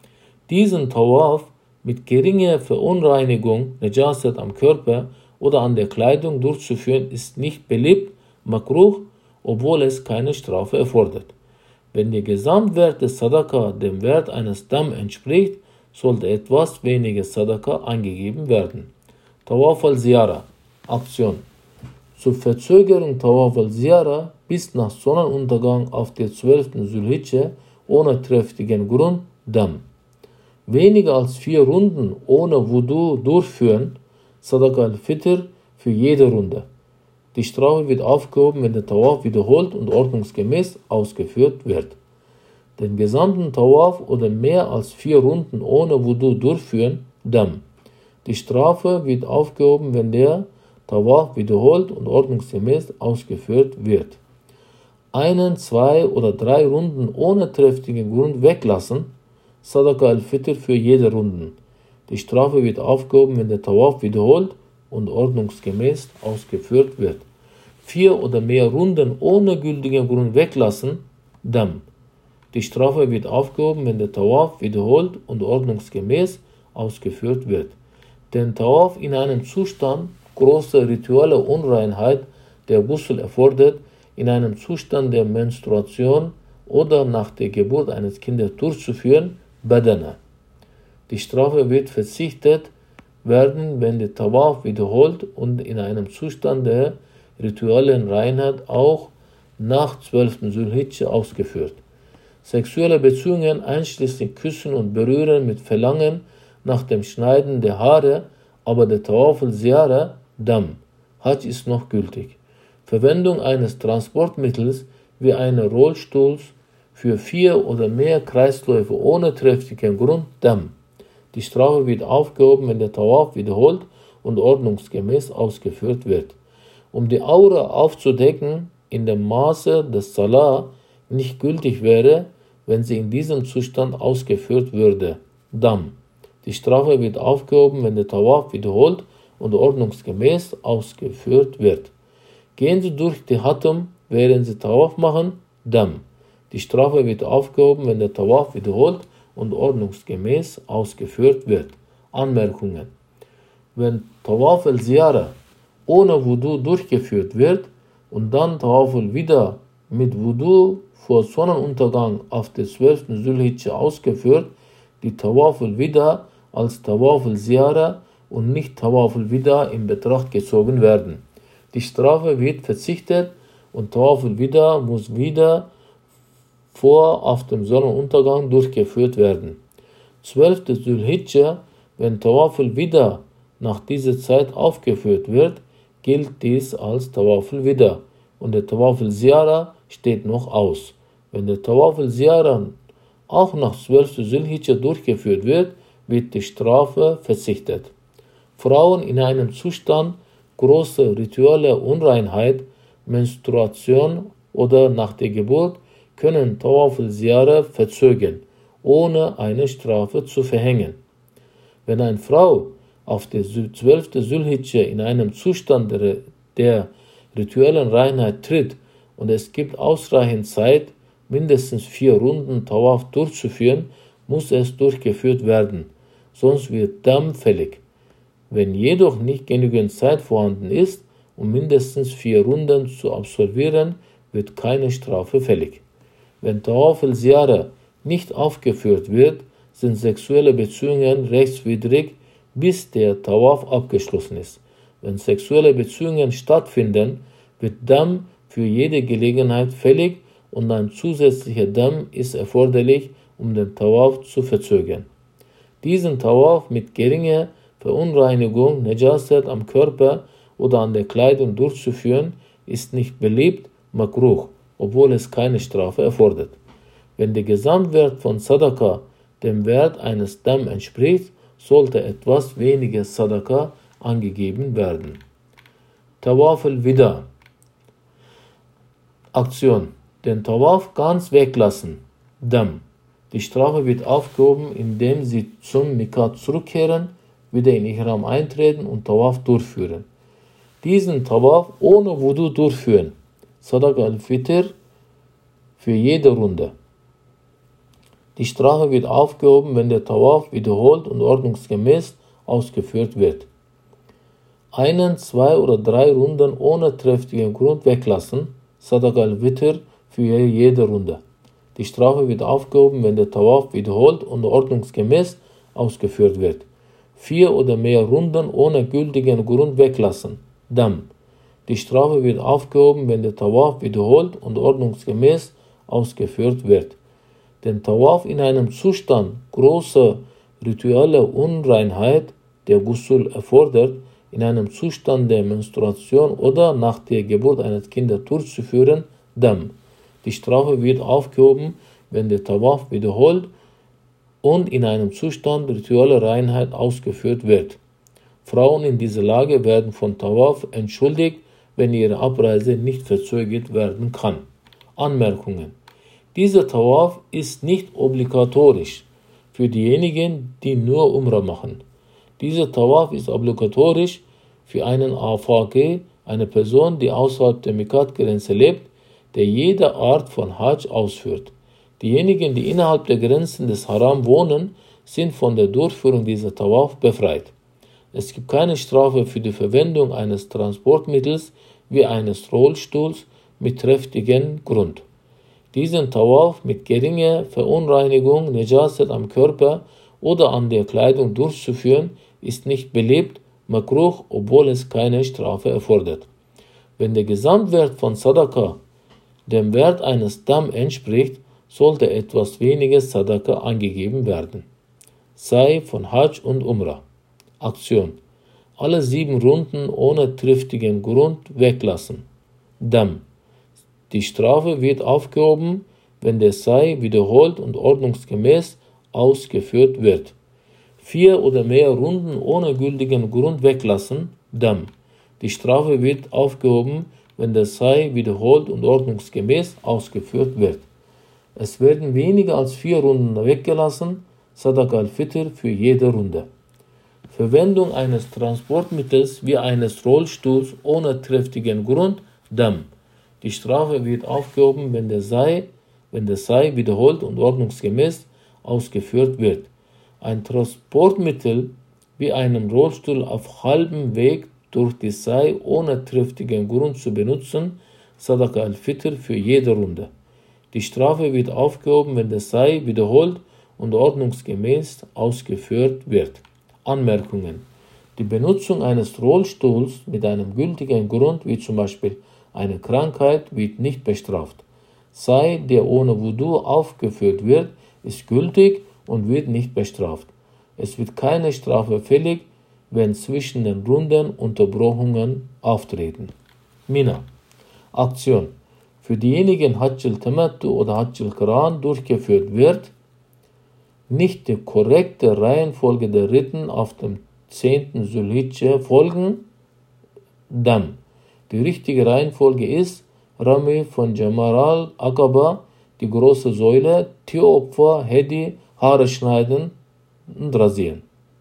Diesen Tawaf mit geringer Verunreinigung, Najasat am Körper oder an der Kleidung durchzuführen, ist nicht beliebt, makruh, obwohl es keine Strafe erfordert. Wenn der Gesamtwert des Sadaqa dem Wert eines Dam entspricht, sollte etwas weniger Sadaqa angegeben werden. Tawaf al-Ziyara. Aktion: Zur Verzögerung Tawaf al-Ziyara bis nach Sonnenuntergang auf der zwölften Zulhidschah ohne triftigen Grund, Dam. Weniger als vier Runden ohne Wudu durchführen, Sadaqa al-Fitr für jede Runde. Die Strafe wird aufgehoben, wenn der Tawaf wiederholt und ordnungsgemäß ausgeführt wird. Den gesamten Tawaf oder mehr als vier Runden ohne Wudu durchführen, Dam. Die Strafe wird aufgehoben, wenn der Tawaf wiederholt und ordnungsgemäß ausgeführt wird. Einen, zwei oder drei Runden ohne triftigen Grund weglassen, Sadaqa al-Fitr für jede Runde. Die Strafe wird aufgehoben, wenn der Tawaf wiederholt und ordnungsgemäß ausgeführt wird. Vier oder mehr Runden ohne gültigen Grund weglassen, Dam. Die Strafe wird aufgehoben, wenn der Tawaf wiederholt und ordnungsgemäß ausgeführt wird. Den Tawaf in einem Zustand großer ritueller Unreinheit, der Ghusl erfordert, in einem Zustand der Menstruation oder nach der Geburt eines Kindes durchzuführen, Badana. Die Strafe wird verzichtet werden, wenn der Tawaf wiederholt und in einem Zustand der rituellen Reinheit auch nach zwölften Zulhidschah ausgeführt. Sexuelle Beziehungen einschließlich Küssen und Berühren mit Verlangen nach dem Schneiden der Haare, aber der Tawaf al-Ziyara, Dam. Hajj ist noch gültig. Verwendung eines Transportmittels wie eines Rollstuhls für vier oder mehr Kreisläufe ohne triftigen Grund, Dam. Die Strafe wird aufgehoben, wenn der Tawaf wiederholt und ordnungsgemäß ausgeführt wird. Um die Aura aufzudecken, in dem Maße, dass Salah nicht gültig wäre, wenn sie in diesem Zustand ausgeführt würde, Dam. Die Strafe wird aufgehoben, wenn der Tawaf wiederholt und ordnungsgemäß ausgeführt wird. Gehen Sie durch die Hatam, während Sie Tawaf machen, Dam. Die Strafe wird aufgehoben, wenn der Tawaf wiederholt und ordnungsgemäß ausgeführt wird. Anmerkungen: Wenn Tawaf al-Ziyara ohne Wudu durchgeführt wird und dann Tawaf al-Wida mit Wudu vor Sonnenuntergang auf der zwölften Zulhidschah ausgeführt, die Tawaf al-Wida als Tawaf al-Ziyara und nicht Tawaf al-Wida in Betracht gezogen werden. Die Strafe wird verzichtet und Tawaf al-Wida muss wieder vor auf dem Sonnenuntergang durchgeführt werden. zwölfte Zulhidschah, wenn Tawaf al-Wida nach dieser Zeit aufgeführt wird, gilt dies als Tawaf al-Wida und der Tawaf al-Ziyara steht noch aus. Wenn der Tawaf al-Ziyara auch nach zwölfte Zulhidschah durchgeführt wird, wird die Strafe verzichtet. Frauen in einem Zustand großer ritueller Unreinheit, Menstruation oder nach der Geburt können Tawaf al-Ziyara verzögern, ohne eine Strafe zu verhängen. Wenn eine Frau auf der zwölfte Zulhidschah in einem Zustand der, der rituellen Reinheit tritt und es gibt ausreichend Zeit, mindestens vier Runden Tawaf durchzuführen, muss es durchgeführt werden. sonst wird Dam fällig. Wenn jedoch nicht genügend Zeit vorhanden ist, um mindestens vier Runden zu absolvieren, wird keine Strafe fällig. Wenn Tawaf al-Ziyara nicht aufgeführt wird, sind sexuelle Beziehungen rechtswidrig, bis der Tawaf abgeschlossen ist. Wenn sexuelle Beziehungen stattfinden, wird Dam für jede Gelegenheit fällig und ein zusätzlicher Dam ist erforderlich, um den Tawaf zu verzögern. Diesen Tawaf mit geringer Verunreinigung, Najasat am Körper oder an der Kleidung durchzuführen, ist nicht beliebt, makruh, obwohl es keine Strafe erfordert. Wenn der Gesamtwert von Sadaqa dem Wert eines Dam entspricht, sollte etwas weniger Sadaqa angegeben werden. Tawaf al-Wida. Aktion: Den Tawaf ganz weglassen. Dam. Die Strafe wird aufgehoben, indem sie zum Miqat zurückkehren, wieder in Ihram eintreten und Tawaf durchführen. Diesen Tawaf ohne Wudu durchführen. Sadaqa al-Fitr für jede Runde. Die Strafe wird aufgehoben, wenn der Tawaf wiederholt und ordnungsgemäß ausgeführt wird. Einen, zwei oder drei Runden ohne triftigen Grund weglassen. Sadaqa al-Witr für jede Runde. Die Strafe wird aufgehoben, wenn der Tawaf wiederholt und ordnungsgemäß ausgeführt wird. Vier oder mehr Runden ohne gültigen Grund weglassen. Dam. Die Strafe wird aufgehoben, wenn der Tawaf wiederholt und ordnungsgemäß ausgeführt wird. Den Tawaf in einem Zustand großer ritueller Unreinheit, der Ghusl erfordert, in einem Zustand der Menstruation oder nach der Geburt eines Kindes durchzuführen, Dam. Die Strafe wird aufgehoben, wenn der Tawaf wiederholt und in einem Zustand ritueller Reinheit ausgeführt wird. Frauen in dieser Lage werden von Tawaf entschuldigt, wenn ihre Abreise nicht verzögert werden kann. Anmerkungen: Dieser Tawaf ist nicht obligatorisch für diejenigen, die nur Umrah machen. Dieser Tawaf ist obligatorisch für einen A V G, eine Person, die außerhalb der Miqat-Grenze lebt, der jede Art von Hajj ausführt. Diejenigen, die innerhalb der Grenzen des Haram wohnen, sind von der Durchführung dieser Tawaf befreit. Es gibt keine Strafe für die Verwendung eines Transportmittels wie eines Rollstuhls mit triftigem Grund. Diesen Tawaf mit geringer Verunreinigung, Najasat am Körper oder an der Kleidung durchzuführen, ist nicht beliebt, makruh, obwohl es keine Strafe erfordert. Wenn der Gesamtwert von Sadaqa dem Wert eines Dam entspricht, sollte etwas weniger Sadaqa angegeben werden. Sei von Hajj und Umrah. Aktion: Alle sieben Runden ohne triftigen Grund weglassen. Dam. Die Strafe wird aufgehoben, wenn der Sai wiederholt und ordnungsgemäß ausgeführt wird. Vier oder mehr Runden ohne gültigen Grund weglassen. Dam. Die Strafe wird aufgehoben, wenn der Sai wiederholt und ordnungsgemäß ausgeführt wird. Es werden weniger als vier Runden weggelassen. Sadaqa al-Fitr für jede Runde. Verwendung eines Transportmittels wie eines Rollstuhls ohne triftigen Grund. Dam. Die Strafe wird aufgehoben, wenn der Sai, wenn der Sai wiederholt und ordnungsgemäß ausgeführt wird. Ein Transportmittel wie einen Rollstuhl auf halbem Weg durch die Sai ohne triftigen Grund zu benutzen, Sadaqa al-Fitr für jede Runde. Die Strafe wird aufgehoben, wenn der Sai wiederholt und ordnungsgemäß ausgeführt wird. Anmerkungen: Die Benutzung eines Rollstuhls mit einem gültigen Grund, wie zum Beispiel eine Krankheit, wird nicht bestraft. Sai, der ohne Wudu aufgeführt wird, ist gültig und wird nicht bestraft. Es wird keine Strafe fällig, wenn zwischen den Runden Unterbrechungen auftreten. Mina. Aktion: Für diejenigen Hajj al-Tamattu oder Hajj al-Qiran durchgeführt wird, nicht die korrekte Reihenfolge der Riten auf dem zehnten Zulhijjah folgen, Dam. Die richtige Reihenfolge ist Rami von Jamar al-Aqaba, die große Säule, Tieropfer, Hedi, Haare schneiden und rasieren.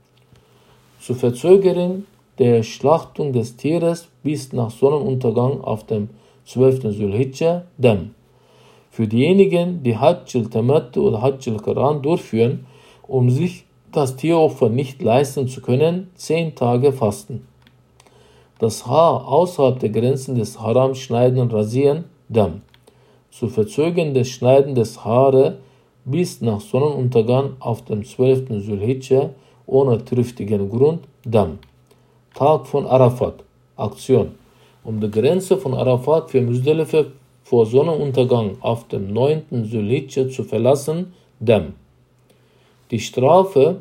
Zur Verzögerung der Schlachtung des Tieres bis nach Sonnenuntergang auf dem zwölften Zulhijjah, Dam. Für diejenigen, die Hajj al-Tamattu oder Hajj al-Qiran durchführen, um sich das Tieropfer nicht leisten zu können, zehn Tage fasten. Das Haar außerhalb der Grenzen des Haram schneiden und rasieren, Dam. Zu verzögern das Schneiden des Haare bis nach Sonnenuntergang auf dem zwölften Zulhidja ohne triftigen Grund, Dam. Tag von Arafat, Aktion. Um die Grenze von Arafat für Muzdalifa vor Sonnenuntergang auf dem neunten Zulhidja zu verlassen, Dam. Die Strafe,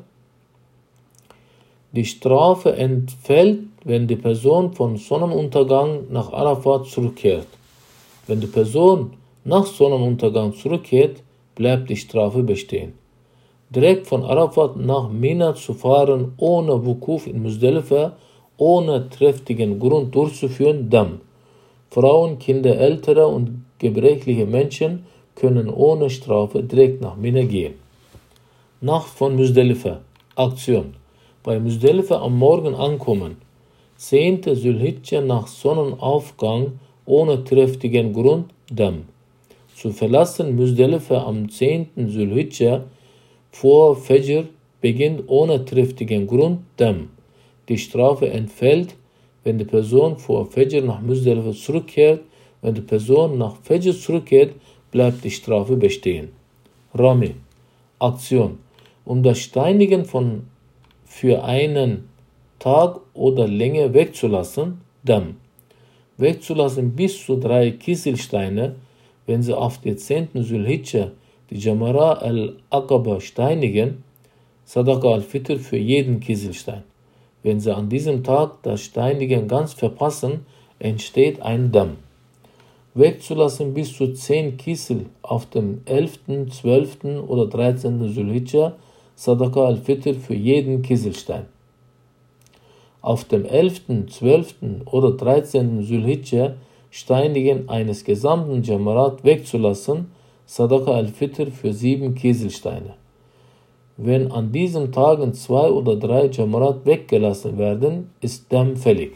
die Strafe entfällt, wenn die Person von Sonnenuntergang nach Arafat zurückkehrt. Wenn die Person nach Sonnenuntergang zurückkehrt, bleibt die Strafe bestehen. Direkt von Arafat nach Mina zu fahren, ohne Wukuf in Muzdalifa, ohne triftigen Grund durchzuführen, Dam. Frauen, Kinder, ältere und gebrechliche Menschen können ohne Strafe direkt nach Mina gehen. Nacht von Muzdalifa, Aktion. Bei Muzdalifa am Morgen ankommen, zehnten Zulhidja nach Sonnenaufgang ohne triftigen Grund, Dam. Zu verlassen Muzdalifa am zehnten Zulhidja vor Fajr beginnt ohne triftigen Grund, Dam. Die Strafe entfällt, wenn die Person vor Fajr nach Muzdalifa zurückkehrt. Wenn die Person nach Fajr zurückkehrt, bleibt die Strafe bestehen. Rami, Aktion. Um das Steinigen von für einen Tag oder länger wegzulassen, Dam. Wegzulassen bis zu drei Kieselsteine, wenn sie auf den zehnten Zulhidja die Jamara al-Aqaba steinigen, Sadaqa al-Fitr für jeden Kieselstein. Wenn sie an diesem Tag das Steinigen ganz verpassen, entsteht ein Dam. Wegzulassen bis zu zehn Kiesel auf dem elften, zwölften oder dreizehnten Zulhidja, Sadaqa al-Fitr für jeden Kieselstein. Auf dem elften, zwölften oder dreizehnten Zulhidja Steinigen eines gesamten Jamarat wegzulassen, Sadaqa al-Fitr für sieben Kieselsteine. Wenn an diesen Tagen zwei oder drei Jamarat weggelassen werden, ist Dam fällig.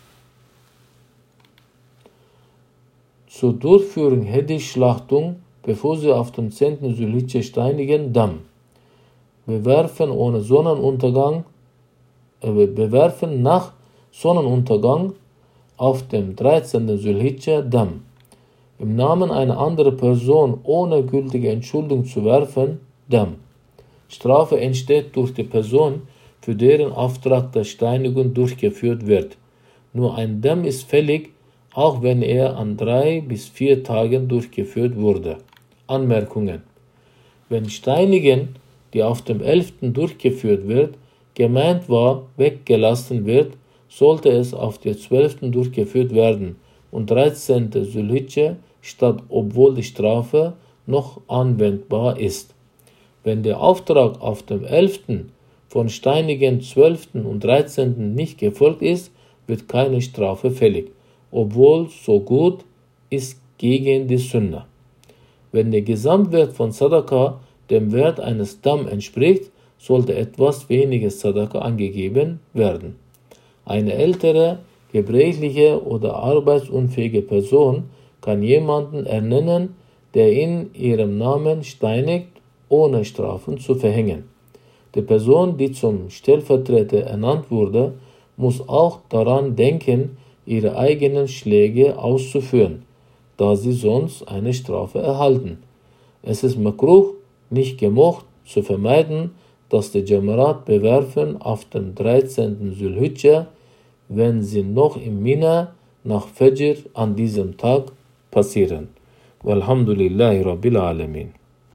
Zur Durchführung Hedi-Schlachtung, bevor sie auf dem zehnten Zulhidja steinigen, Dam. Bewerfen ohne Sonnenuntergang, äh, bewerfen nach Sonnenuntergang auf dem dreizehnten Zulhidja, Dam. Im Namen einer anderen Person ohne gültige Entschuldigung zu werfen, Dam. Strafe entsteht durch die Person, für deren Auftrag der Steinigung durchgeführt wird. Nur ein Dam ist fällig, auch wenn er an drei bis vier Tagen durchgeführt wurde. Anmerkungen: Wenn Steinigen, die auf dem elften durchgeführt wird, gemeint war, weggelassen wird, sollte es auf den zwölften durchgeführt werden und dreizehnten Zulhidja statt, obwohl die Strafe noch anwendbar ist. Wenn der Auftrag auf dem elften von Steinigen zwölften und dreizehnten nicht gefolgt ist, wird keine Strafe fällig, obwohl so gut ist gegen die Sunna. Wenn der Gesamtwert von Sadaqa dem Wert eines Dam entspricht, sollte etwas weniger Sadaqa angegeben werden. Eine ältere, gebrechliche oder arbeitsunfähige Person kann jemanden ernennen, der in ihrem Namen steinigt, ohne Strafen zu verhängen. Die Person, die zum Stellvertreter ernannt wurde, muss auch daran denken, ihre eigenen Schläge auszuführen, da sie sonst eine Strafe erhalten. Es ist makruh, nicht gemocht, zu vermeiden, dass die Jamarat bewerfen auf dem dreizehnten Zulhidja, wenn sie noch im Mina nach Fajr an diesem Tag passieren. Walhamdulillahi Rabbil Alamin.